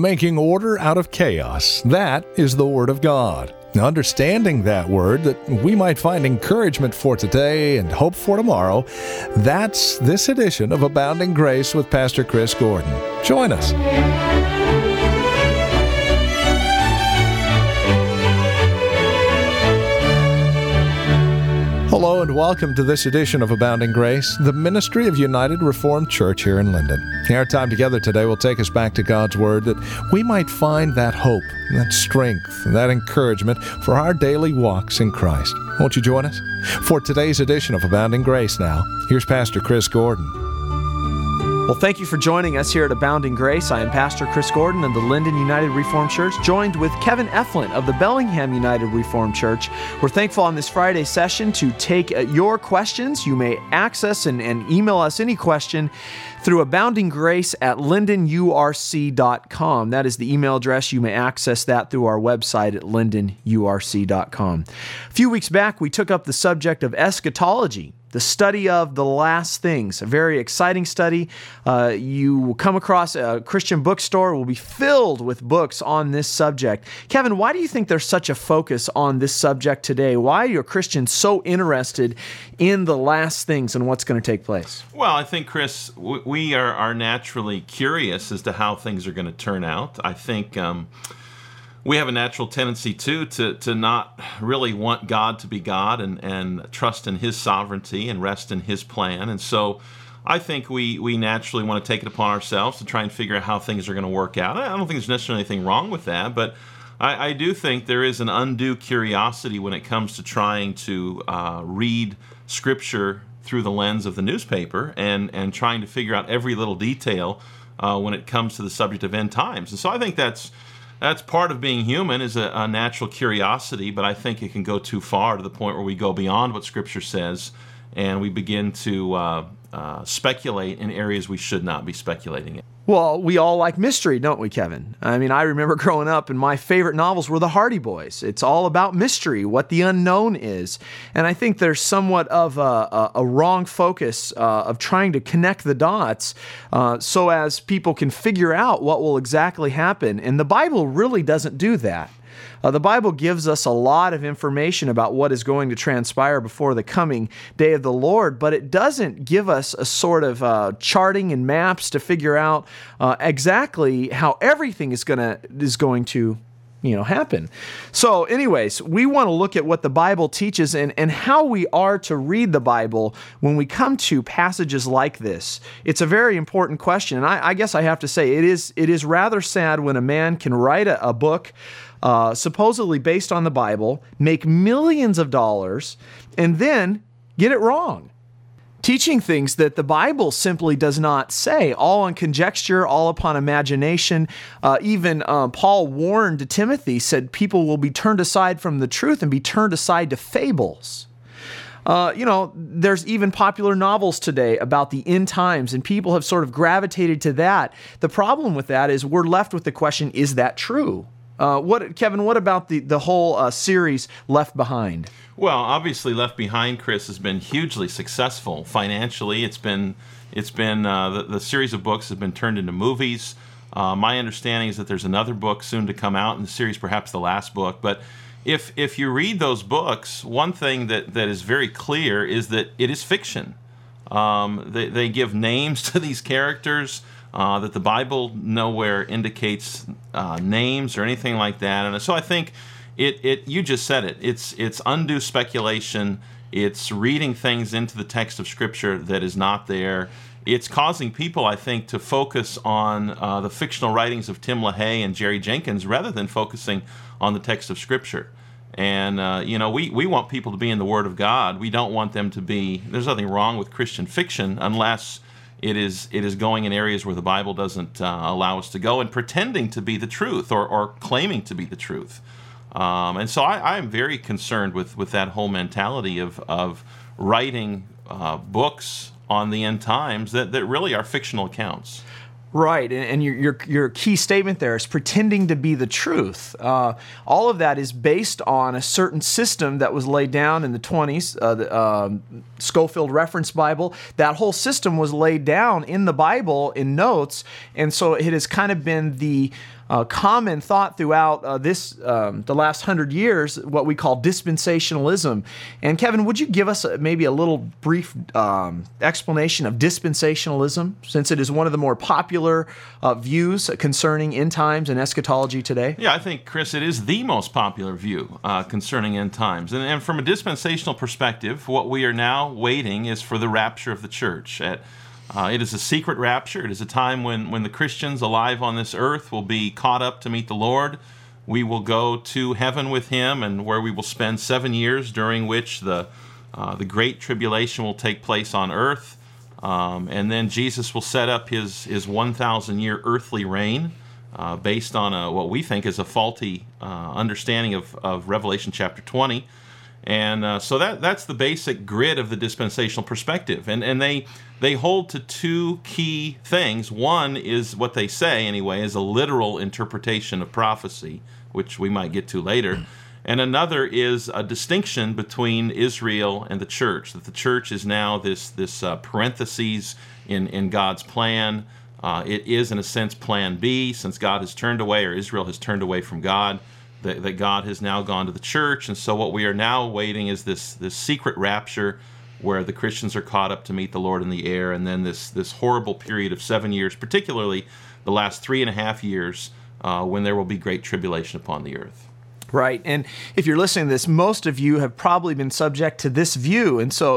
making order out of chaos. That is the Word of God. Now, understanding that Word, that we might find encouragement for today and hope for tomorrow, that's this edition of Abounding Grace with Pastor Chris Gordon. Join us. Hello and welcome to this edition of Abounding Grace, the ministry of United Reformed Church here in Linden. Our time together today will take us back to God's Word that we might find that hope, that strength, and that encouragement for our daily walks in Christ. Won't you join us? For today's edition of Abounding Grace now, here's Pastor Chris Gordon. Well, thank you for joining us here at Abounding Grace. I am Pastor Chris Gordon of the Linden United Reformed Church, joined with Kevin Eflin of the Bellingham United Reformed Church. We're thankful on this Friday session to take your questions. You may access and email us any question through aboundinggrace@lindenurc.com. That is the email address. You may access that through our website at lindenurc.com. A few weeks back, we took up the subject of eschatology, the study of the last things, a very exciting study. You will come across a Christian bookstore. It will be filled with books on this subject. Kevin, why do you think there's such a focus on this subject today? Why are Christians so interested in the last things and what's going to take place? Well, I think, Chris, we are naturally curious as to how things are going to turn out. I think we have a natural tendency, too, to not really want God to be God and trust in His sovereignty and rest in His plan. And so I think we naturally want to take it upon ourselves to try and figure out how things are going to work out. I don't think there's necessarily anything wrong with that, but I do think there is an undue curiosity when it comes to trying to read Scripture through the lens of the newspaper and trying to figure out every little detail when it comes to the subject of end times. And so I think that's part of being human, is a natural curiosity, but I think it can go too far to the point where we go beyond what Scripture says and we begin to speculate in areas we should not be speculating in. Well, we all like mystery, don't we, Kevin? I mean, I remember growing up and my favorite novels were the Hardy Boys. It's all about mystery, what the unknown is. And I think there's somewhat of a wrong focus of trying to connect the dots so as people can figure out what will exactly happen. And the Bible really doesn't do that. The Bible gives us a lot of information about what is going to transpire before the coming day of the Lord, but it doesn't give us a sort of charting and maps to figure out exactly how everything is going to happen. So anyways, we want to look at what the Bible teaches and how we are to read the Bible when we come to passages like this. It's a very important question, and I guess I have to say it is rather sad when a man can write a book supposedly based on the Bible, make millions of dollars, and then get it wrong. Teaching things that the Bible simply does not say, all on conjecture, all upon imagination. Even Paul warned Timothy, said people will be turned aside from the truth and be turned aside to fables. There's even popular novels today about the end times, and people have sort of gravitated to that. The problem with that is we're left with the question, is that true? Kevin, what about the whole series Left Behind? Well, obviously, Left Behind, Chris, has been hugely successful financially. It's been the series of books has been turned into movies. My understanding is that there's another book soon to come out in the series, perhaps the last book. But if you read those books, one thing that is very clear is that it is fiction. They give names to these characters that the Bible nowhere indicates names or anything like that. And so I think you just said it. It's undue speculation. It's reading things into the text of Scripture that is not there. It's causing people, I think, to focus on the fictional writings of Tim LaHaye and Jerry Jenkins rather than focusing on the text of Scripture. And, we want people to be in the Word of God. We don't want them to be, there's nothing wrong with Christian fiction unless it is going in areas where the Bible doesn't allow us to go and pretending to be the truth or claiming to be the truth. And so I am very concerned with that whole mentality of writing books on the end times that really are fictional accounts. Right, and your key statement there is pretending to be the truth. All of that is based on a certain system that was laid down in the 20s, the Scofield Reference Bible. That whole system was laid down in the Bible in notes, and so it has kind of been the common thought throughout the last 100 years, what we call dispensationalism. And Kevin, would you give us maybe a little brief explanation of dispensationalism, since it is one of the more popular views concerning end times and eschatology today? Yeah, I think, Chris, it is the most popular view concerning end times. And from a dispensational perspective, what we are now waiting is for the rapture of the church. It is a secret rapture. It is a time when the Christians alive on this earth will be caught up to meet the Lord. We will go to heaven with Him, and where we will spend 7 years, during which the great tribulation will take place on earth. And then Jesus will set up His 1,000-year earthly reign based on what we think is a faulty understanding of Revelation chapter 20. And so that's the basic grid of the dispensational perspective. And they hold to two key things. One is what they say, anyway, is a literal interpretation of prophecy, which we might get to later. And another is a distinction between Israel and the church, that the church is now this parentheses in God's plan. It is, in a sense, plan B, since God has turned away, or Israel has turned away from God. That God has now gone to the church, and so what we are now awaiting is this secret rapture where the Christians are caught up to meet the Lord in the air, and then this horrible period of 7 years, particularly the last 3.5 years, when there will be great tribulation upon the earth. Right, and if you're listening to this, most of you have probably been subject to this view, and so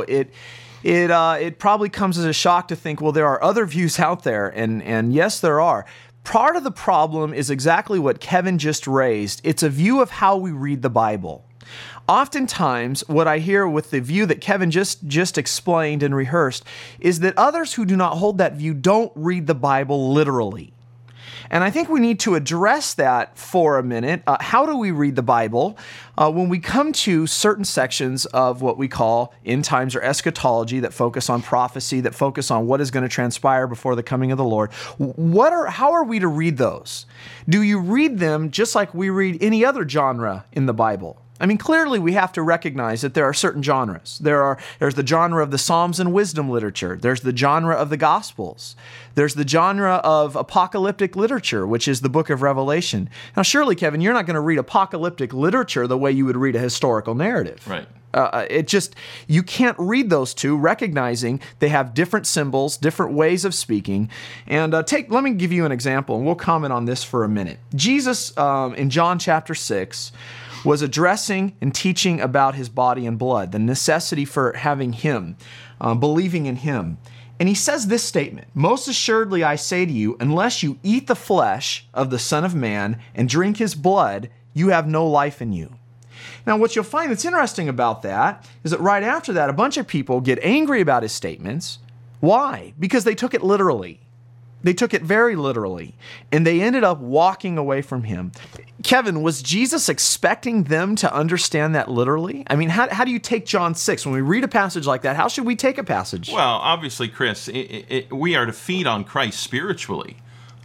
it probably comes as a shock to think, well, there are other views out there, and yes, there are. Part of the problem is exactly what Kevin just raised. It's a view of how we read the Bible. Oftentimes, what I hear with the view that Kevin just explained and rehearsed is that others who do not hold that view don't read the Bible literally. And I think we need to address that for a minute. How do we read the Bible when we come to certain sections of what we call end times or eschatology that focus on prophecy, that focus on what is going to transpire before the coming of the Lord? How are we to read those? Do you read them just like we read any other genre in the Bible? I mean, clearly we have to recognize that there are certain genres. There's the genre of the Psalms and wisdom literature. There's the genre of the Gospels. There's the genre of apocalyptic literature, which is the book of Revelation. Now, surely, Kevin, you're not going to read apocalyptic literature the way you would read a historical narrative. Right. You can't read those two, recognizing they have different symbols, different ways of speaking. And let me give you an example, and we'll comment on this for a minute. Jesus, in John chapter 6, was addressing and teaching about His body and blood, the necessity for having Him, believing in Him. And He says this statement, "Most assuredly I say to you, unless you eat the flesh of the Son of Man and drink His blood, you have no life in you." Now, what you'll find that's interesting about that is that right after that, a bunch of people get angry about His statements. Why? Because they took it literally. They took it very literally, and they ended up walking away from Him. Kevin, was Jesus expecting them to understand that literally? I mean, how do you take John 6? When we read a passage like that, how should we take a passage? Well, obviously, Chris, we are to feed on Christ spiritually.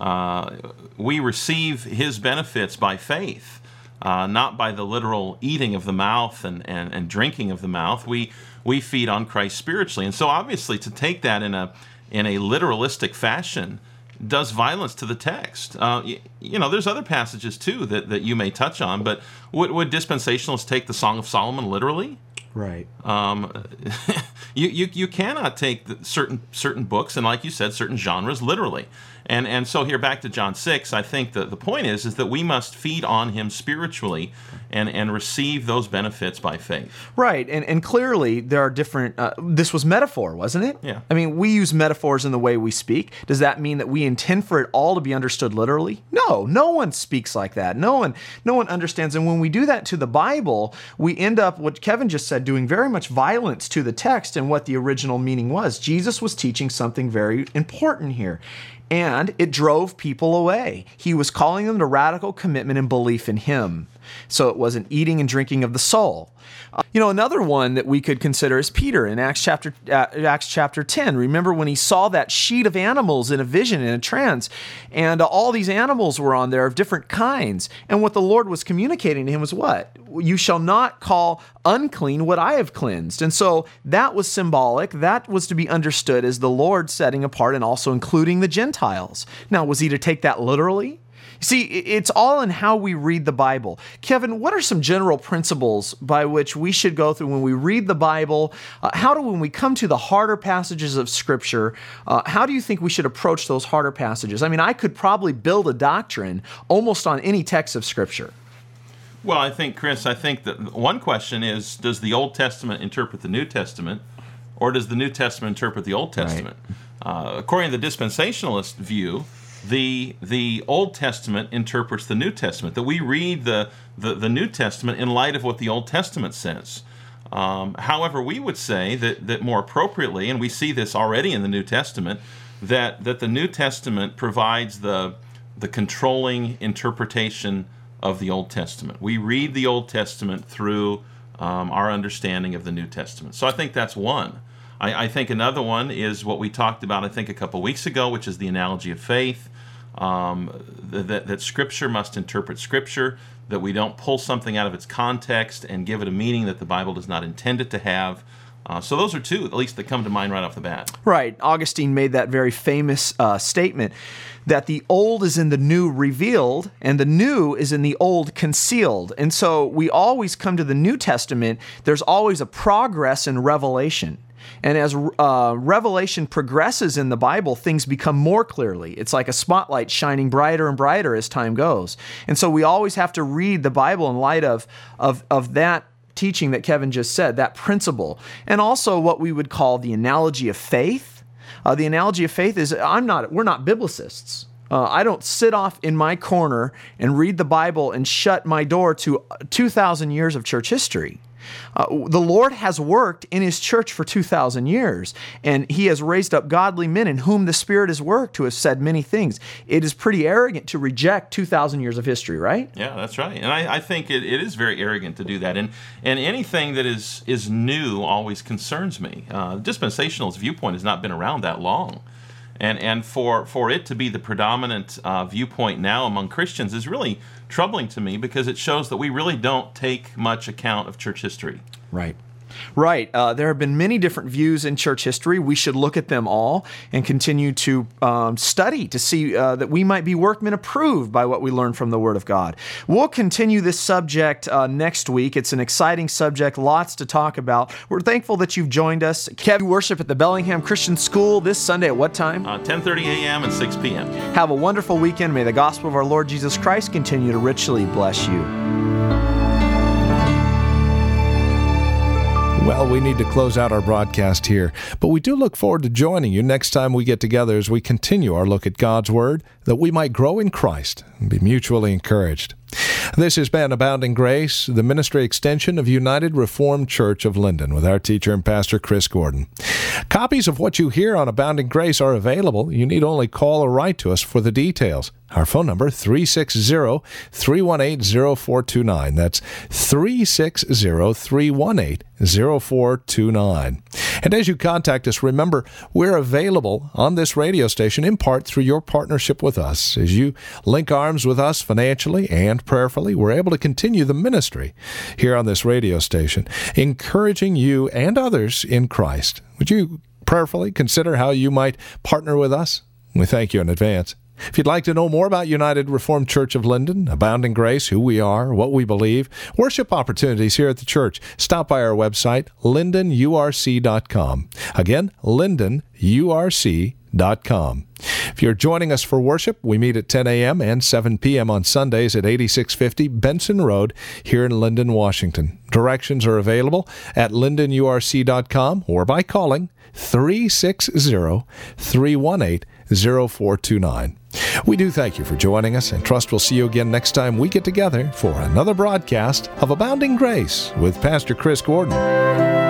We receive His benefits by faith, not by the literal eating of the mouth and drinking of the mouth. We feed on Christ spiritually. And so obviously to take that in a literalistic fashion does violence to the text. There's other passages too that you may touch on, but would dispensationalists take the Song of Solomon literally? Right. You cannot take certain books and, like you said, certain genres literally. And so here, back to John 6, I think the point is that we must feed on Him spiritually and receive those benefits by faith. Right, and clearly there are different, this was metaphor, wasn't it? Yeah. I mean, we use metaphors in the way we speak. Does that mean that we intend for it all to be understood literally? No one speaks like that. No one understands. And when we do that to the Bible, we end up, what Kevin just said, doing very much violence to the text and what the original meaning was. Jesus was teaching something very important here. And it drove people away. He was calling them to radical commitment and belief in Him. So it wasn't eating and drinking of the soul. Another one that we could consider is Peter in Acts chapter 10. Remember when he saw that sheet of animals in a vision, in a trance, and all these animals were on there of different kinds. And what the Lord was communicating to him was what? You shall not call unclean what I have cleansed. And so that was symbolic. That was to be understood as the Lord setting apart and also including the Gentiles. Now, was he to take that literally? See, it's all in how we read the Bible. Kevin, what are some general principles by which we should go through when we read the Bible? When we come to the harder passages of Scripture, how do you think we should approach those harder passages? I mean, I could probably build a doctrine almost on any text of Scripture. Well, Chris, I think that one question is, does the Old Testament interpret the New Testament, or does the New Testament interpret the Old Testament? Right. According to the dispensationalist view, the Old Testament interprets the New Testament, that we read the New Testament in light of what the Old Testament says. However, we would say that more appropriately, and we see this already in the New Testament, that the New Testament provides the controlling interpretation of the Old Testament. We read the Old Testament through our understanding of the New Testament. So I think that's one. I think another one is what we talked about, I think, a couple weeks ago, which is the analogy of faith, that Scripture must interpret Scripture, that we don't pull something out of its context and give it a meaning that the Bible does not intend it to have. So those are two, at least, that come to mind right off the bat. Right. Augustine made that very famous statement that the old is in the new revealed and the new is in the old concealed. And so we always come to the New Testament, there's always a progress in revelation. And as revelation progresses in the Bible, things become more clearly. It's like a spotlight shining brighter and brighter as time goes. And so we always have to read the Bible in light of that teaching that Kevin just said, that principle. And also what we would call the analogy of faith. The analogy of faith is, we're not biblicists. I don't sit off in my corner and read the Bible and shut my door to 2,000 years of church history. The Lord has worked in His church for 2,000 years, and He has raised up godly men in whom the Spirit has worked, who have said many things. It is pretty arrogant to reject 2,000 years of history, right? Yeah, that's right. And I think it is very arrogant to do that. And anything that is new always concerns me. Dispensationalist viewpoint has not been around that long. And for it to be the predominant viewpoint now among Christians is really troubling to me, because it shows that we really don't take much account of church history. Right. Right. There have been many different views in church history. We should look at them all and continue to study to see that we might be workmen approved by what we learn from the Word of God. We'll continue this subject next week. It's an exciting subject, lots to talk about. We're thankful that you've joined us. Kevin, worship at the Bellingham Christian School this Sunday at what time? 10:30 a.m. and 6 p.m. Have a wonderful weekend. May the gospel of our Lord Jesus Christ continue to richly bless you. Well, we need to close out our broadcast here, but we do look forward to joining you next time we get together as we continue our look at God's Word, that we might grow in Christ and be mutually encouraged. This has been Abounding Grace, the ministry extension of United Reformed Church of Linden, with our teacher and pastor, Chris Gordon. Copies of what you hear on Abounding Grace are available. You need only call or write to us for the details. Our phone number, 360-318-0429. That's 360-318-0429. And as you contact us, remember, we're available on this radio station in part through your partnership with us. As you link arms with us financially and prayerfully, we're able to continue the ministry here on this radio station, encouraging you and others in Christ. Would you prayerfully consider how you might partner with us? We thank you in advance. If you'd like to know more about United Reformed Church of Linden, Abounding Grace, who we are, what we believe, worship opportunities here at the church, stop by our website, lindenurc.com. Again, lindenurc.com. If you're joining us for worship, we meet at 10 a.m. and 7 p.m. on Sundays at 8650 Benson Road here in Linden, Washington. Directions are available at lindenurc.com or by calling 360-318-0429. We do thank you for joining us and trust we'll see you again next time we get together for another broadcast of Abounding Grace with Pastor Chris Gordon.